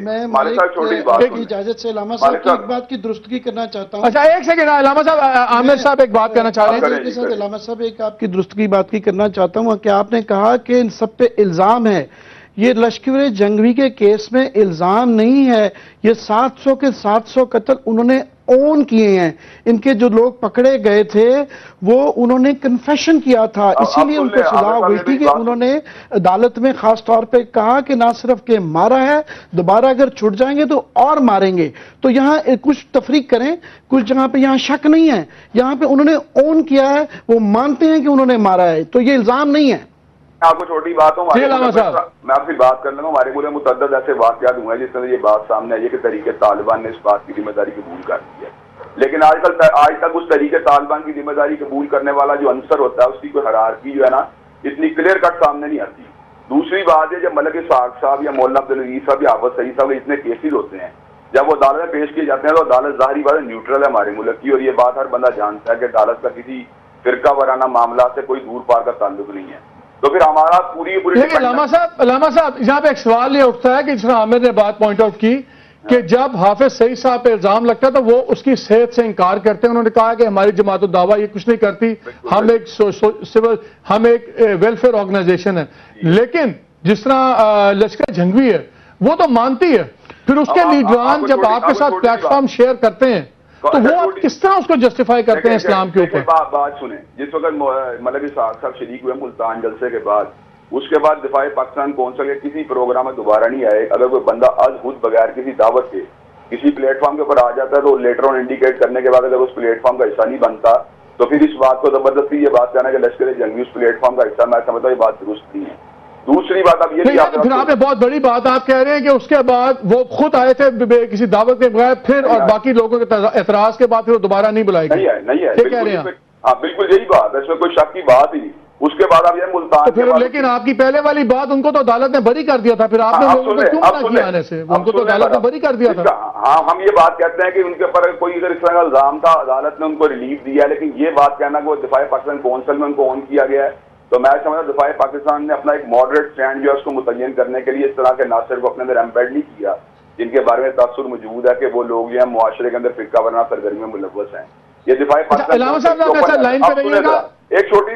میں اجازت سے علامہ صاحب کی ایک بات کی درستگی کرنا چاہتا ہوں. اچھا ایک سیکنڈ، علامہ صاحب، عامر صاحب ایک بات کہنا چاہ رہے ہیں. علامہ صاحب ایک آپ کی درستگی بات کی کرنا چاہتا ہوں کہ آپ نے کہا کہ ان سب پہ الزام ہے. یہ لشکر جنگوی کے کیس میں الزام نہیں ہے، یہ سات سو کے سات سو قتل انہوں نے اون کیے ہیں. ان کے جو لوگ پکڑے گئے تھے وہ انہوں نے کنفیشن کیا تھا، اسی لیے ان کو سزا ہوئی تھی کہ انہوں نے عدالت میں خاص طور پہ کہا کہ نہ صرف کہ مارا ہے، دوبارہ اگر چھوٹ جائیں گے تو اور ماریں گے. تو یہاں کچھ تفریق کریں، کچھ جہاں پہ یہاں شک نہیں ہے، یہاں پہ انہوں نے اون کیا ہے، وہ مانتے ہیں کہ انہوں نے مارا ہے، تو یہ الزام نہیں ہے. آپ کو چھوٹی بات ہوں، میں آپ سے بات کر لوں گا. ہمارے ملک متعدد ایسے واقعات ہوئے ہیں جس طرح یہ بات سامنے آئی ہے کہ طریقے طالبان نے اس بات کی ذمہ داری قبول کر دی ہے، لیکن آج کل آج تک اس طریقے طالبان کی ذمہ داری قبول کرنے والا جو عنصر ہوتا ہے اس کی کوئی ہرارکی جو ہے نا اتنی کلیئر کٹ سامنے نہیں آتی. دوسری بات ہے، جب ملک اسحاق صاحب یا مولانا عبدالعزیز صاحب یا آفت سعید صاحب اتنے کیسز ہوتے ہیں، جب وہ عدالت میں پیش کیے جاتے ہیں تو عدالت ظاہری بات نیوٹرل ہے ہمارے ملک کی، اور یہ بات ہر بندہ جانتا ہے کہ عدالت کا کسی فرقہ وارانہ معاملات سے کوئی دور پار کا تعلق نہیں ہے. تو پھر ہمارا پوری پوری علامہ صاحب علامہ صاحب یہاں پہ ایک سوال یہ اٹھتا ہے کہ جس طرح عامر نے بات پوائنٹ آؤٹ کی کہ جب حافظ سعید صاحب پہ الزام لگتا ہے تو وہ اس کی صحت سے انکار کرتے ہیں. انہوں نے کہا کہ ہماری جماعت الدعوہ یہ کچھ نہیں کرتی، ہم ایک سول ہم ایک ویلفیئر آرگنائزیشن ہے. لیکن جس طرح لشکر جنگوی ہے وہ تو مانتی ہے، پھر اس کے لیڈران جب آپ کے ساتھ پلیٹ فارم شیئر کرتے ہیں تو وہ آپ کس طرح اس کو جسٹیفائی کرتے ہیں اسلام کے اوپر؟ بات سنیں، جس وقت ملک اسحاق صاحب شریک ہوئے ملتان جلسے کے بعد، اس کے بعد دفاع پاکستان کونسل کے کسی پروگرام میں دوبارہ نہیں آئے. اگر کوئی بندہ از خود بغیر کسی دعوت کے کسی پلیٹ فارم کے اوپر آ جاتا ہے تو لیٹر آن انڈیکیٹ کرنے کے بعد اگر اس پلیٹ فارم کا حصہ نہیں بنتا تو پھر اس بات کو زبردستی یہ بات کہنا کہ لشکر جنگی اس پلیٹ فارم کا حصہ، میں سمجھتا ہوں یہ بات درست نہیں ہے. دوسری بات اب یہ پھر آپ نے بہت بڑی بات آپ کہہ رہے ہیں کہ اس کے بعد وہ خود آئے تھے کسی دعوت کے بغیر، پھر اور باقی لوگوں کے اعتراض کے بعد پھر وہ دوبارہ نہیں بلائے گی. نہیں ہے، کہہ رہے ہیں. ہاں بالکل یہی بات ہے، اس میں کوئی شک کی بات ہی نہیں. اس کے بعد اب یہ ملتان پھر لیکن آپ کی پہلے والی بات ان کو تو عدالت نے بری کر دیا تھا، پھر آپ نے لوگوں کو کیوں نہ کیا آنے سے؟ ان کو تو عدالت نے بری کر دیا تھا. ہاں ہم یہ بات کہتے ہیں کہ ان کے اوپر کوئی اگر اس طرح کا الزام تھا عدالت نے ان کو ریلیف دیا، لیکن یہ بات کہنا کہ وہ دفاع پاکستان کونسل میں ان کو آن کیا گیا ہے، تو میں سمجھتا دفاع پاکستان نے اپنا ایک ماڈریٹ اسٹینڈ جو ہے اس کو متعین کرنے کے لیے اس طرح کے ناصر کو اپنے اندر ایمبیڈ نہیں کیا جن کے بارے میں تاثر موجود ہے کہ وہ لوگ جو ہیں معاشرے کے اندر فرقہ وارانہ سرگرمی میں ملوث ہیں. یہ دفاع علامہ صاحب لائن پہ رہیے گا، ایک چھوٹی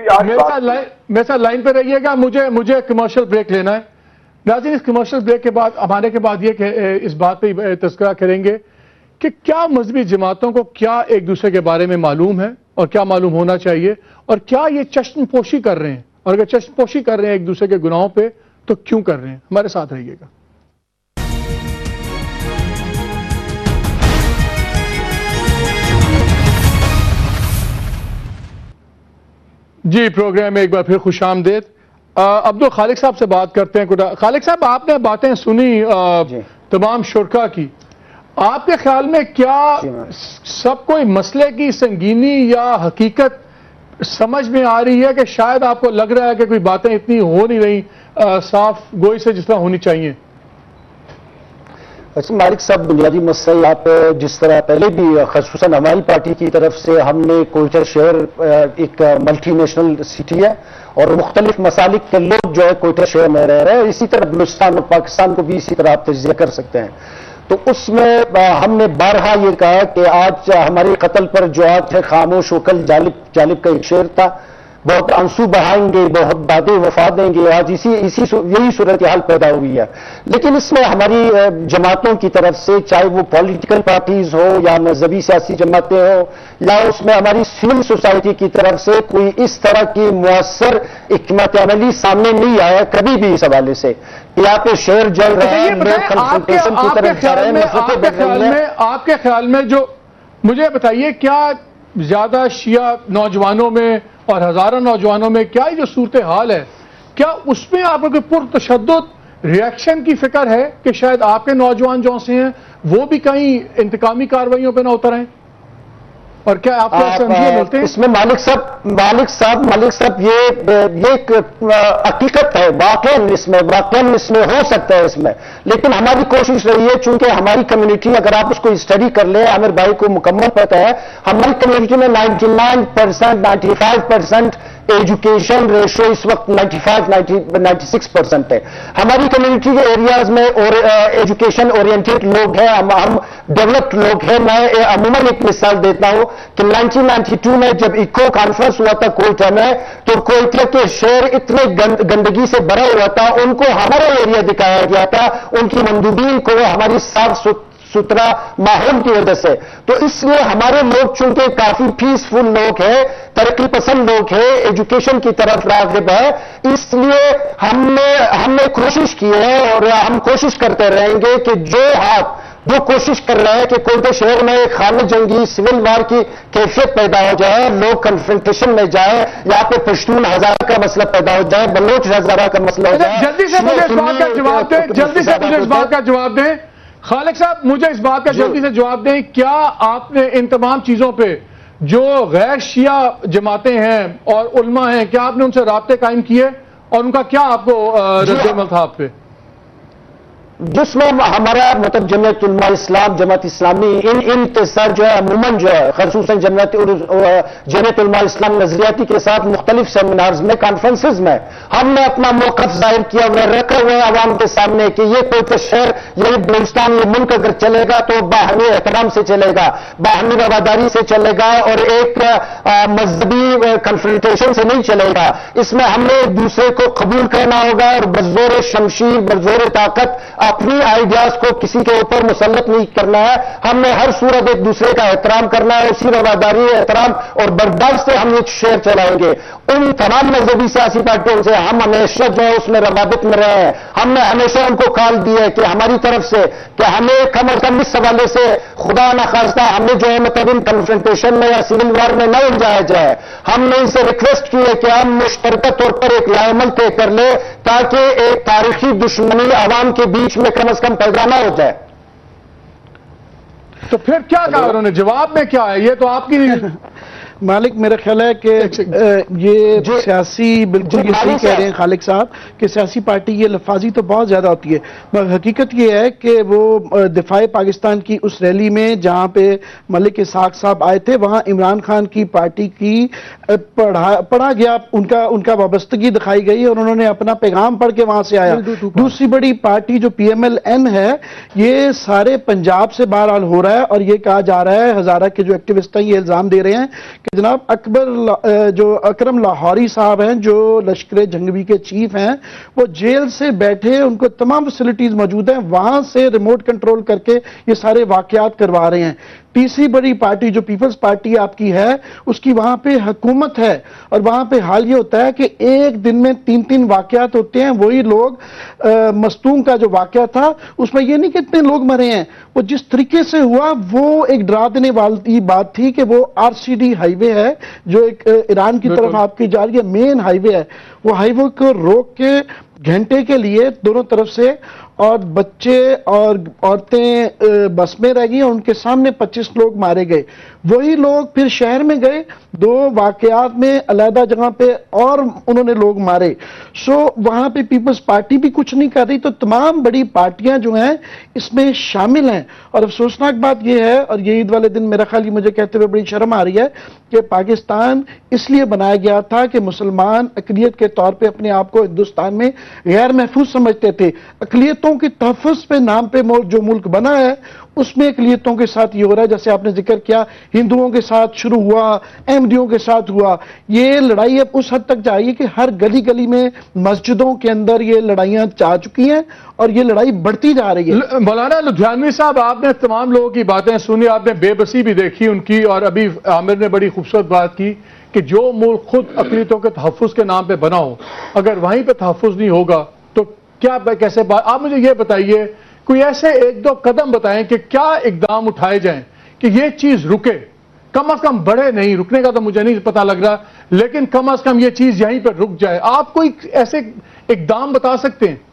میرے ساتھ لائن پہ رہیے گا، مجھے مجھے کمرشل بریک لینا ہے. ناظرین اس کمرشل بریک کے بعد ہمارے کے بعد یہ کہ اس بات پہ تذکرہ کریں گے کہ کیا مذہبی جماعتوں کو کیا ایک دوسرے کے بارے میں معلوم ہے اور کیا معلوم ہونا چاہیے، اور کیا یہ چشم پوشی کر رہے ہیں، اور اگر چشم پوشی کر رہے ہیں ایک دوسرے کے گناہوں پہ تو کیوں کر رہے ہیں؟ ہمارے ساتھ رہیے گا۔ جی پروگرام میں ایک بار پھر خوش آمدید۔ عبد الخالق صاحب سے بات کرتے ہیں۔ خالق صاحب، آپ نے باتیں سنی تمام شرکا کی، آپ کے خیال میں کیا سب کوئی مسئلے کی سنگینی یا حقیقت سمجھ میں آ رہی ہے، کہ شاید آپ کو لگ رہا ہے کہ کوئی باتیں اتنی ہو نہیں رہی صاف گوئی سے جس طرح ہونی چاہیے؟ اچھا مالک صاحب، بنیادی مسئلہ آپ جس طرح پہلے بھی خصوصاً ہماری پارٹی کی طرف سے ہم نے کوئٹہ شہر ایک ملٹی نیشنل سٹی ہے اور مختلف مسالک کے لوگ جو ہے کوئٹہ شہر میں رہ رہے ہیں، اسی طرح بلوچستان اور پاکستان کو بھی اسی طرح آپ تجزیہ کر سکتے ہیں۔ تو اس میں ہم نے بارہا یہ کہا کہ آج ہمارے قتل پر جو آج ہے خاموش و کل جالب جالب کا ایک شعر تھا، بہت آنسو بہائیں گے، بہت باتیں وفا دیں گے، آج اسی اسی یہی صورتحال پیدا ہوئی ہے۔ لیکن اس میں ہماری جماعتوں کی طرف سے، چاہے وہ پولیٹیکل پارٹیز ہو یا مذہبی سیاسی جماعتیں ہوں، یا اس میں ہماری سول سوسائٹی کی طرف سے کوئی اس طرح کی مؤثر حکمت عملی سامنے نہیں آیا کبھی بھی اس حوالے سے کہ یہاں پہ شہر جل رہے ہیں، لوگ کنفرنٹیشن کی طرف جا رہے ہیں، نفرتیں بڑھ رہی ہیں۔ آپ کے خیال میں جو مجھے بتائیے، کیا زیادہ شیعہ نوجوانوں میں اور ہزاروں نوجوانوں میں کیا یہ جو صورتحال ہے، کیا اس میں آپ کو پرتشدد ریاکشن کی فکر ہے کہ شاید آپ کے نوجوان جو سے ہیں وہ بھی کہیں انتقامی کارروائیوں پہ نہ اتر آئیں؟ اور کیا آپ کو ایسے اندیشے ملتے ہیں؟ اس میں مالک صاحب مالک صاحب مالک صاحب یہ یہ ایک حقیقت ہے، واقعاً اس میں واقعاً اس میں ہو سکتا ہے اس میں، لیکن ہماری کوشش رہی ہے، چونکہ ہماری کمیونٹی، اگر آپ اس کو اسٹڈی کر لیں، عامر بھائی کو مکمل پتہ ہے، ہماری کمیونٹی میں ninety nine percent ninety five percent education ratio اس وقت ninety five ninety six percent ہے۔ ہماری کمیونٹی کے ایریاز میں اور ایجوکیشن اورینٹیڈ لوگ ہیں، ہم ہم ڈیولپڈ لوگ ہیں۔ میں عموماً ایک مثال دیتا ہوں کہ نائنٹین نائنٹی ٹو میں جب ایکو کانفرنس ہوا تھا کوئٹہ میں، تو کوئٹہ کے شہر اتنے گندگی سے بھرا ہوا تھا، ان کو ہمارا ایریا دکھایا گیا تھا، ان کی مندوبین کو ہماری صاف ستھرا ماحول کی وجہ سے۔ تو اس لیے ہمارے لوگ چونکہ کافی پیسفل لوگ ہیں، ترقی پسند لوگ ہیں، ایجوکیشن کی طرف راغب ہے، اس لیے ہم نے ہم نے کوشش کی ہے اور ہم کوشش کرتے رہیں گے کہ جو ہاتھ جو کوشش کر رہے ہیں کہ کوئٹہ شہر میں ایک خانہ جنگی سول وار کی کیفیت پیدا ہو جائے، لوگ کنفرنٹیشن میں جائیں، یہاں پہ پشتون ہزارہ کا مسئلہ پیدا ہو جائے، بلوچ ہزارہ کا مسئلہ ہو جائے۔ جلدی سے مجھے اس بات کا جواب دیں، جلدی سے مجھے اس بات کا جواب دیں خالق صاحب، مجھے اس بات کا جلدی سے جواب دیں، کیا آپ نے ان تمام چیزوں پہ جو غیر شیعہ جماعتیں ہیں اور علماء ہیں، کیا آپ نے ان سے رابطے قائم کیے اور ان کا کیا آپ کو رد عمل تھا آپ پہ؟ جس میں ہمارا مطلب جمعیت علماء اسلام، جماعت اسلامی، ان ان کے ساتھ جو ہے عموماً جو ہے خصوصاً جمعیت جمعیت علماء اسلام نظریاتی کے ساتھ مختلف سیمینارز میں، کانفرنسز میں ہم نے اپنا موقف ظاہر کیا ہوا رکھا ہوا ہے عوام کے سامنے کہ یہ کوئٹہ شہر، یہ بلوچستان، یہ ملک اگر چلے گا تو باہمی احترام سے چلے گا، باہمی رواداری سے چلے گا اور ایک مذہبی کنفرنٹیشن سے نہیں چلے گا۔ اس میں ہم نے ایک دوسرے کو قبول کرنا ہوگا اور بزور شمشیر، بزور طاقت اپنی آئیڈیاز کو کسی کے اوپر مسلط نہیں کرنا ہے۔ ہم نے ہر صورت ایک دوسرے کا احترام کرنا ہے، اسی رواداری، احترام اور برداشت سے ہم یہ شہر چلائیں گے۔ ان تمام مذہبی سیاسی پارٹیوں سے ہم ہمیشہ جو ہے اس میں روابط میں رہے ہیں۔ ہم نے ہمیشہ ان کو کال دی ہے کہ ہماری طرف سے کہ ہمیں کم از کم اس حوالے سے خدا نخواستہ ہمیں جو ہے مطلب ان کنفرنٹیشن میں یا سول وار میں نہ الجھایا جائے۔ ہم نے ان سے ریکویسٹ کی ہے کہ ہم مشترکہ طور پر ایک لائے عمل طے کر لیں تاکہ ایک تاریخی دشمنی عوام کے بیچ میں کم از کم پیدا نہ ہو جائے۔ تو پھر کیا کہا انہوں نے؟ جواب میں کیا ہے؟ یہ تو آپ کی مالک میرا خیال ہے کہ یہ سیاسی بالکل یہ صحیح کہہ رہے ہیں خالق صاحب کہ سیاسی پارٹی یہ لفاظی تو بہت زیادہ ہوتی ہے، مگر حقیقت یہ ہے کہ وہ دفاع پاکستان کی اس ریلی میں جہاں پہ ملک اسحاق صاحب آئے تھے، وہاں عمران خان کی پارٹی کی پڑھا گیا، ان کا ان کا وابستگی دکھائی گئی اور انہوں نے اپنا پیغام پڑھ کے وہاں سے آیا۔ دوسری بڑی پارٹی جو پی ایم ایل این ہے، یہ سارے پنجاب سے بہرحال ہو رہا ہے اور یہ کہا جا رہا ہے، ہزارہ کے جو ایکٹیوسٹ ہیں یہ الزام دے رہے ہیں کہ جناب اکبر جو اکرم لاہوری صاحب ہیں جو لشکر جنگوی کے چیف ہیں، وہ جیل سے بیٹھے، ان کو تمام فیسلٹیز موجود ہیں، وہاں سے ریموٹ کنٹرول کر کے یہ سارے واقعات کروا رہے ہیں۔ تیسری بڑی پارٹی جو پیپلز پارٹی آپ کی ہے، اس کی وہاں پہ حکومت ہے، اور وہاں پہ حال یہ ہوتا ہے کہ ایک دن میں تین تین واقعات ہوتے ہیں۔ وہی لوگ مستونگ کا جو واقعہ تھا، اس میں یہ نہیں کہ اتنے لوگ مرے ہیں، وہ جس طریقے سے ہوا وہ ایک ڈرا دینے والی بات تھی کہ وہ R C D highway ہے جو ایک ایران کی طرف آپ کی جا رہی ہے، مین ہائی وے ہے، وہ ہائی وے کو روک کے گھنٹے کے لیے دونوں طرف سے، اور بچے اور عورتیں بس میں رہ گئی اور ان کے سامنے پچیس لوگ مارے گئے۔ وہی لوگ پھر شہر میں گئے، دو واقعات میں علیحدہ جگہ پہ اور انہوں نے لوگ مارے۔ سو وہاں پہ پیپلز پارٹی بھی کچھ نہیں کر رہی، تو تمام بڑی پارٹیاں جو ہیں اس میں شامل ہیں۔ اور افسوسناک بات یہ ہے، اور یہ عید والے دن میرا خیال یہ مجھے کہتے ہوئے بڑی شرم آ رہی ہے، کہ پاکستان اس لیے بنایا گیا تھا کہ مسلمان اقلیت کے طور پہ اپنے آپ کو ہندوستان میں غیر محفوظ سمجھتے تھے۔ اقلیتوں کے تحفظ پہ نام پہ جو ملک بنا ہے، اس میں اقلیتوں کے ساتھ یہ ہو رہا ہے، جیسے آپ نے ذکر کیا ہندوؤں کے ساتھ شروع ہوا، احمدیوں کے ساتھ ہوا، یہ لڑائی اب اس حد تک جائے کہ ہر گلی گلی میں مسجدوں کے اندر یہ لڑائیاں چا چکی ہیں، اور یہ لڑائی بڑھتی جا رہی ہے۔ مولانا لدھیانوی صاحب، آپ نے تمام لوگوں کی باتیں سنی، آپ نے بے بسی بھی دیکھی ان کی، اور ابھی عامر نے بڑی خوبصورت بات کی کہ جو ملک خود اقلیتوں کے تحفظ کے نام پہ بنا ہو، اگر وہیں پہ تحفظ نہیں ہوگا تو کیا کیسے بات؟ آپ مجھے یہ بتائیے، کوئی ایسے ایک دو قدم بتائیں کہ کیا اقدام اٹھائے جائیں کہ یہ چیز رکے، کم از کم بڑھے نہیں، رکنے کا تو مجھے نہیں پتا لگ رہا، لیکن کم از کم یہ چیز یہیں پر رک جائے۔ آپ کوئی ایسے اقدام بتا سکتے ہیں؟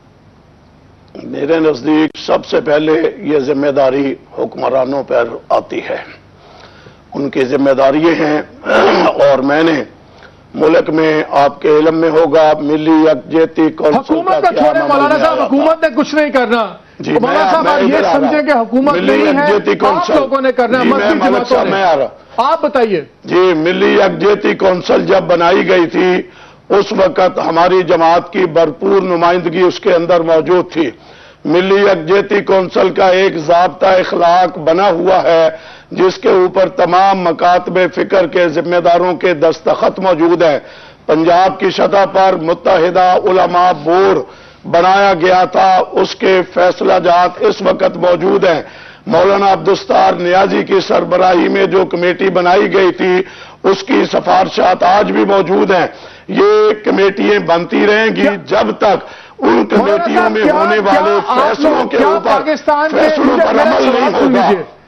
میرے نزدیک سب سے پہلے یہ ذمہ داری حکمرانوں پر آتی ہے، ان کی ذمہ داری یہ ہیں، اور میں نے ملک میں آپ کے علم میں ہوگا ملی یکجہتی کونسل حکومت کا چھوڑے مولانا صاحب، حکومت نے کچھ نہیں کرنا۔ جی مولانا صاحب آپ یہ سمجھیں کہ حکومت نہیں ہے، آپ لوگوں نے کرنا ہے، مسجد جماعتوں نے۔ آپ بتائیے۔ جی، ملی یکجہتی کونسل جب بنائی گئی تھی اس وقت ہماری جماعت کی بھرپور نمائندگی اس کے اندر موجود تھی۔ ملی یکجہتی کونسل کا ایک ضابطہ اخلاق بنا ہوا ہے جس کے اوپر تمام مکاتب فکر کے ذمہ داروں کے دستخط موجود ہیں۔ پنجاب کی سطح پر متحدہ علماء بورڈ بنایا گیا تھا، اس کے فیصلہ جات اس وقت موجود ہیں۔ مولانا عبدالستار نیازی کی سربراہی میں جو کمیٹی بنائی گئی تھی اس کی سفارشات آج بھی موجود ہیں۔ یہ کمیٹیاں بنتی رہیں گی جب تک ان کمیٹیوں میں ہونے والے فیصلوں کے اوپر فیصلوں پر عمل نہیں ہوگا۔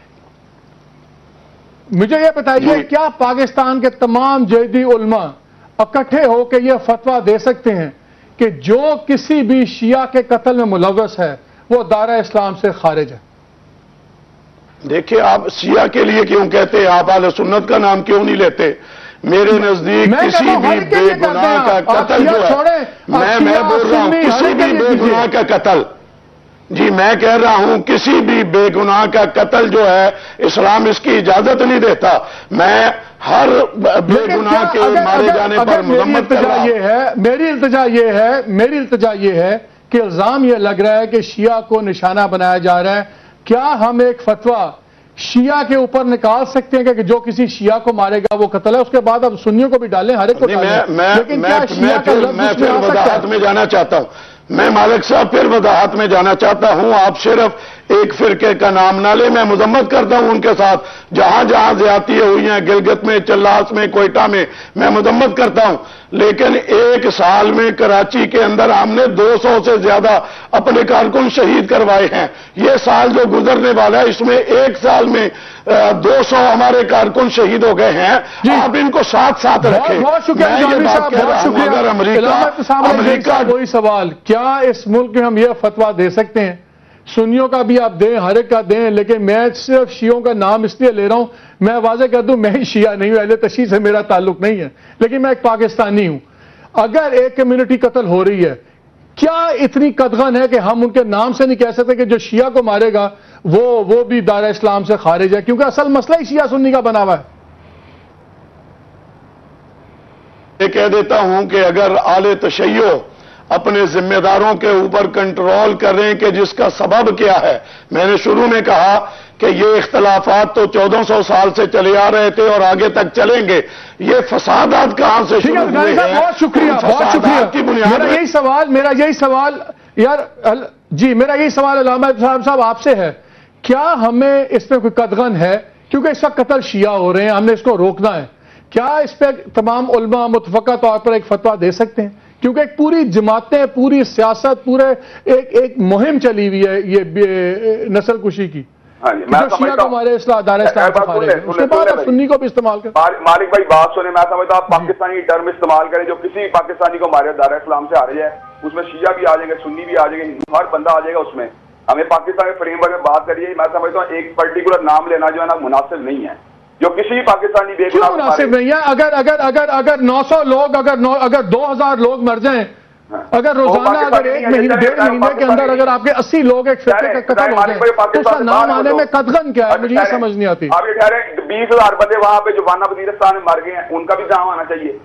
مجھے یہ بتائیے، کیا پاکستان کے تمام جہادی علماء اکٹھے ہو کے یہ فتویٰ دے سکتے ہیں کہ جو کسی بھی شیعہ کے قتل میں ملوث ہے وہ دائرہ اسلام سے خارج ہے؟ دیکھیے، آپ شیعہ کے لیے کیوں کہتے ہیں؟ آپ اہل سنت کا نام کیوں نہیں لیتے؟ میرے نزدیک کسی بھی بے گناہ کا قتل جو ہے، میں میں بول رہا ہوں کسی بھی بے گناہ کا قتل، جی میں کہہ رہا ہوں کسی بھی بے گناہ کا قتل جو ہے اسلام اس کی اجازت نہیں دیتا۔ میں ہر بے گناہ کے مارے جانے پر مذمت کر رہا ہوں۔ میری التجا یہ ہے میری التجا یہ ہے کہ الزام یہ لگ رہا ہے کہ شیعہ کو نشانہ بنایا جا رہا ہے۔ کیا ہم ایک فتویٰ شیعہ کے اوپر نکال سکتے ہیں کہ جو کسی شیعہ کو مارے گا وہ قتل ہے، اس کے بعد اب سنیوں کو بھی ڈالیں، ہر ایک کو ڈالیں؟ لیکن کیا شیعہ کا لفظ میں پھر وضاحت میں جانا چاہتا ہوں، میں مالک صاحب پھر وضاحت میں جانا چاہتا ہوں۔ آپ صرف ایک فرقے کا نام نہ لیں، میں مذمت کرتا ہوں ان کے ساتھ جہاں جہاں زیادتیاں ہوئی ہیں، گلگت میں، چلاس میں، کوئٹہ میں، میں مذمت کرتا ہوں، لیکن ایک سال میں کراچی کے اندر ہم نے دو سو سے زیادہ اپنے کارکن شہید کروائے ہیں۔ یہ سال جو گزرنے والا ہے اس میں ایک سال میں دو سو ہمارے کارکن شہید ہو گئے ہیں۔ آپ ان کو ساتھ ساتھ رکھیں۔ بہت شکریہ۔ اگر امریکہ وہی سوال، کیا اس ملک میں ہم یہ فتویٰ دے سکتے ہیں؟ سنیوں کا بھی آپ دیں، ہر ایک کا دیں، لیکن میں صرف شیعوں کا نام اس لیے لے رہا ہوں، میں واضح کر دوں میں شیعہ نہیں ہوں، اہل تشیع سے میرا تعلق نہیں ہے، لیکن میں ایک پاکستانی ہوں۔ اگر ایک کمیونٹی قتل ہو رہی ہے، کیا اتنی قدغن ہے کہ ہم ان کے نام سے نہیں کہہ سکتے کہ جو شیعہ کو مارے گا وہ وہ بھی دائرہ اسلام سے خارج ہے؟ کیونکہ اصل مسئلہ ہی شیعہ سنی کا بنا ہوا ہے۔ یہ کہہ دیتا ہوں کہ اگر اہل تشیع اپنے ذمہ داروں کے اوپر کنٹرول کریں کہ جس کا سبب کیا ہے. میں نے شروع میں کہا کہ یہ اختلافات تو چودہ سو سال سے چلے آ رہے تھے اور آگے تک چلیں گے. یہ فسادات کہاں سے شروع ہوئے ہیں؟ بہت شکریہ بہت شکریہ. میرا یہی سوال میرا یہی سوال یار جی میرا یہی سوال علامہ صاحب صاحب آپ سے ہے. کیا ہمیں اس میں کوئی قدغن ہے؟ کیونکہ اس وقت قتل شیعہ ہو رہے ہیں, ہم نے اس کو روکنا ہے. کیا اس پہ تمام علماء متفقہ طور پر ایک فتویٰ دے سکتے ہیں؟ کیونکہ ایک پوری جماعتیں, پوری سیاست, پورے ایک ایک مہم چلی ہوئی ہے یہ نسل کشی کی. جو شیعہ کو ہمارے اصلاح دار اسلام سے خارج ہے, اس کے بعد آپ سنی کو بھی استعمال کریں. مالک بھائی بات سنیں, میں سمجھتا ہوں پاکستانی ٹرم استعمال کریں جو کسی پاکستانی کو ہمارے دار اسلام سے آ رہی ہے. اس میں شیعہ بھی آ جائیں گے, سنی بھی آ جائیں گے, ہر بندہ آ جائے گا اس میں. ہمیں پاکستان کے فریم ورک میں بات کریے, میں سمجھتا ہوں ایک پرٹیکولر نام لینا جو ہے نا مناسب نہیں ہے. جو کسی پاکستانی بے گناہ مناسب نہیں ہے. اگر اگر اگر اگر نو سو لوگ اگر نو اگر دو ہزار لوگ مر جائیں, اگر روزانہ اگر ایک مہینے ڈیڑھ مہینے کے اندر اگر آپ کے اسی لوگ ایک فرقے کا قتل ہو جائیں تو اس کا نام آنے میں قدغن کیا ہے؟ مجھے یہ سمجھ نہیں آتی. آپ یہ ٹھہرے بیس ہزار بندے وہاں پہ جو وانا وزیرستان میں مر گئے ہیں ان کا بھی نام آنا چاہیے.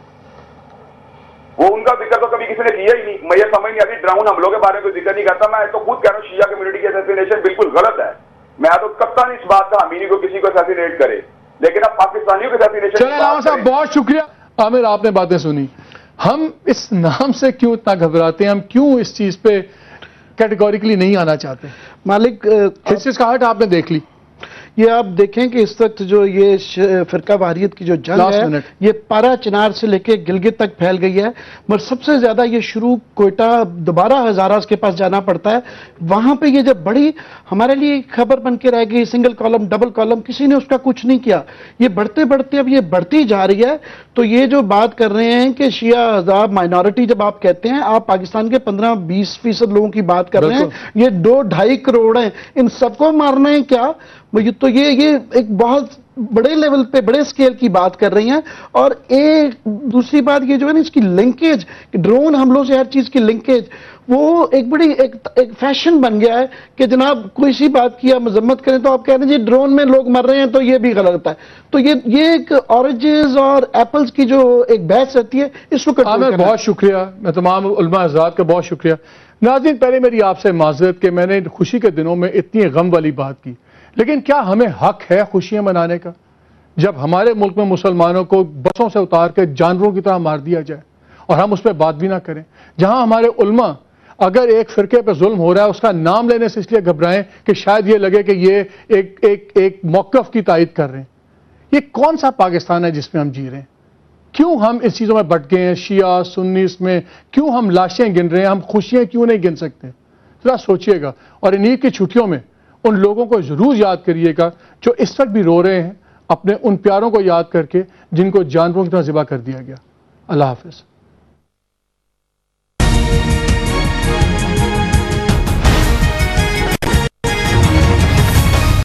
وہ ان کا ذکر تو کبھی کسی نے کیا ہی نہیں. میں یہ سمجھ نہیں آتی ڈراؤن حملوں کے بارے میں کوئی ذکر نہیں کرتا. میں تو خود کہہ رہا ہوں شیعہ کمیونٹی کی اسیسینیشن بالکل غلط ہے. میں تو کبتا نہیں اس بات کا امینی کو کسی کو اسیسینیٹ کرے, لیکن اب پاکستانیوں کے اسیسینیشن. چلیں علامہ صاحب بہت شکریہ. عامر آپ نے باتیں سنی. ہم اس نام سے کیوں اتنا گھبراتے ہیں؟ ہم کیوں اس چیز پہ کیٹیگوریکلی نہیں آنا چاہتے؟ مالک ہچکچاہٹ آپ نے دیکھ لی. یہ آپ دیکھیں کہ اس وقت جو یہ فرقہ واریت کی جو جنگ ہے یہ پارا چنار سے لے کے گلگت تک پھیل گئی ہے, مگر سب سے زیادہ یہ شروع کوئٹہ دوبارہ ہزارہ کے پاس جانا پڑتا ہے. وہاں پہ یہ جب بڑی ہمارے لیے خبر بن کے رہ گئی, سنگل کالم ڈبل کالم, کسی نے اس کا کچھ نہیں کیا. یہ بڑھتے بڑھتے اب یہ بڑھتی جا رہی ہے. تو یہ جو بات کر رہے ہیں کہ شیعہ حزاب مائنورٹی جب آپ کہتے ہیں, آپ پاکستان کے پندرہ بیس فیصد لوگوں کی بات کر رہے ہیں. یہ دو ڈھائی کروڑ ہیں, ان سب کو مارنا ہے کیا؟ تو یہ یہ ایک بہت بڑے لیول پہ بڑے سکیل کی بات کر رہی ہیں. اور ایک دوسری بات یہ جو ہے نا اس کی لنکیج, ڈرون حملوں سے ہر چیز کی لنکیج, وہ ایک بڑی ایک ایک فیشن بن گیا ہے کہ جناب کوئی سی بات کی آپ مذمت کریں تو آپ کہہ رہے ہیں جی ڈرون میں لوگ مر رہے ہیں تو یہ بھی غلط ہے. تو یہ یہ ایک اورنجز اور ایپلز کی جو ایک بحث رہتی ہے اس کو کنٹرول کرنا. بہت شکریہ. میں تمام علماء حضرات کا بہت شکریہ. ناظرین پہلے میری آپ سے معذرت کہ میں نے خوشی کے دنوں میں اتنی غم والی بات کی, لیکن کیا ہمیں حق ہے خوشیاں منانے کا جب ہمارے ملک میں مسلمانوں کو بسوں سے اتار کے جانوروں کی طرح مار دیا جائے اور ہم اس پہ بات بھی نہ کریں؟ جہاں ہمارے علماء اگر ایک فرقے پہ ظلم ہو رہا ہے اس کا نام لینے سے اس لیے گھبرائیں کہ شاید یہ لگے کہ یہ ایک ایک ایک موقف کی تائید کر رہے ہیں. یہ کون سا پاکستان ہے جس میں ہم جی رہے ہیں؟ کیوں ہم اس چیزوں میں بٹ گئے ہیں؟ شیعہ سنی اس میں کیوں ہم لاشیں گن رہے ہیں؟ ہم خوشیاں کیوں نہیں گن سکتے؟ ذرا سوچئے گا. اور ان عید کی چھٹیوں میں ان لوگوں کو ضرور یاد کریے گا جو اس وقت بھی رو رہے ہیں, اپنے ان پیاروں کو یاد کر کے جن کو جانوروں کی طرح ذبح کر دیا گیا. اللہ حافظ.